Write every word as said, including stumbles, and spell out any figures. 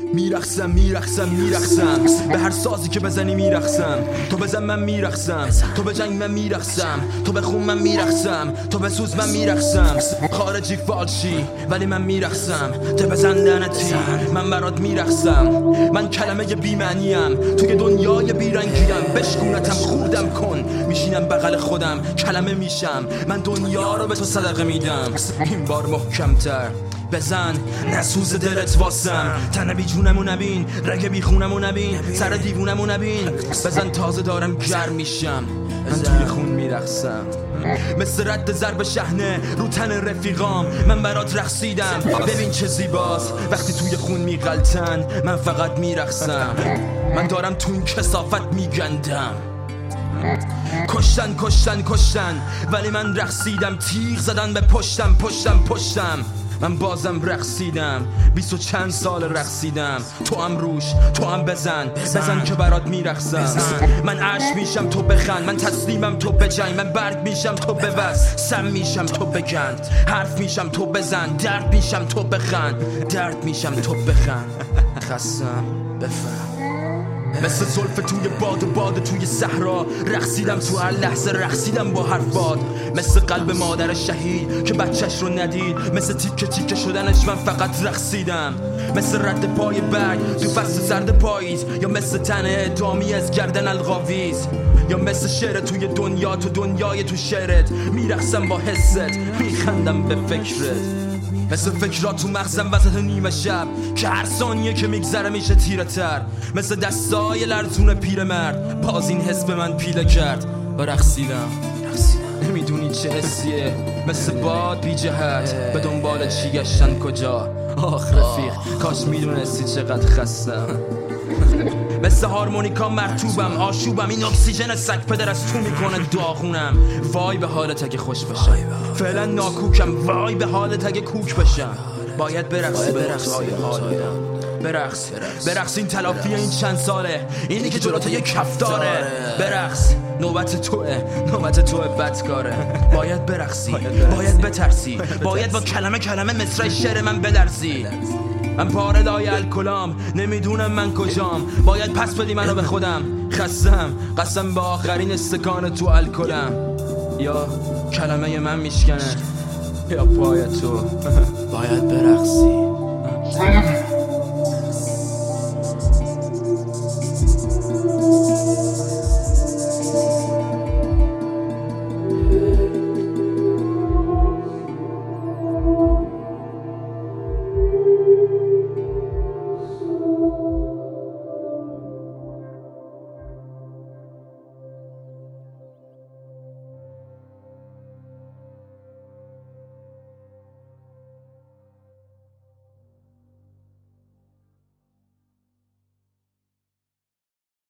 میرخصم میرخصم میرخصم به هر سازی که بزنی میرخصم. تو بزن من میرخصم، تو به جنگ من میرخصم، تو به خون من میرخصم، تو به سوز من میرخصم. خارجی فالشی ولی من میرخصم، تو بزن لعنتی من برات میرخصم. من کلمه بی‌معنیم توی دنیای بیرنگیم، بشکونتم خوردم کن میشینم بغل خودم کلمه میشم. من دنیا رو به تو صدقه میدم، این بار محکمتر بزن نسوز دلت واسم. تن بی جونمو نبین، رگ بی خونمو نبین، سر دیوونمو نبین. بزن تازه دارم گرم میشم، من توی خون میرخصم. مثل رد ضرب شحنه رو تن رفیقام من برات رقصیدم. ببین چه زیباست وقتی توی خون میغلطن، من فقط میرخصم. من دارم تو این کثافت میگندم. کشتن کشتن کشتن ولی من رقصیدم. تیغ زدن به پشتم پشتم پشتم، من بازم رقصیدم. بیست و چند سال رقصیدم. تو هم روش تو هم بزن بزن که برات میرقصم. من عشق میشم تو بخند، من تسلیمم تو بجنگ، من برگ میشم تو ببس، سم میشم تو بگند، حرف میشم تو بزن، درد میشم تو بخند، درد میشم تو بخند. خستم بفهم مثل زلف توی باد و باد توی صحرا، رقصیدم تو هر لحظه، رقصیدم با حرفات. مثل قلب مادر شهید که بچهش رو ندید، مثل تیکه تیکه شدنش من فقط رقصیدم. مثل رد پای برگ تو فصل سرد پاییز، یا مثل تن اعدامی از گردن القاویز، یا مثل شعر توی دنیا تو دنیای تو شعرت. میرقصم با حست، میخندم به فکرت. مثل فکرات تو مغزم وسط نیمه شب که هر ثانیه که میگذره میشه تیره تر. مثل دستای لرزون پیرمرد باز این حس به من پیله کرد و رقصیدم. نمیدونی چه حسیه، مثل باد بی جهت به دنبال چی گشتن کجا. آخ رفیق کاش میدونستی چقدر خستم. مثل هارمونیکا مرتوبم آشوبم، این اکسیژن سگ پدر از تو میکنه داغونم. وای به حالت اگه خوش بشم، فعلا ناکوکم. وای به حالت اگه کوک بشم. باید برقصی برقص های حال میدم. برقص برقص این تلافی این چند ساله، اینی که جلوت یک کف داره. برقص نوبت توه نوبت توه بدکاره. باید برقصی باید بترسی، باید با کلمه کلمه مصرع شعر من بدرسی. من پاره لای الکلام نمیدونم من کجام، باید پس بدی منو به خودم. خستم قسم به آخرین استکان تو الکلم. یا کلمه من میشکنه یا پای تو. باید برقصی.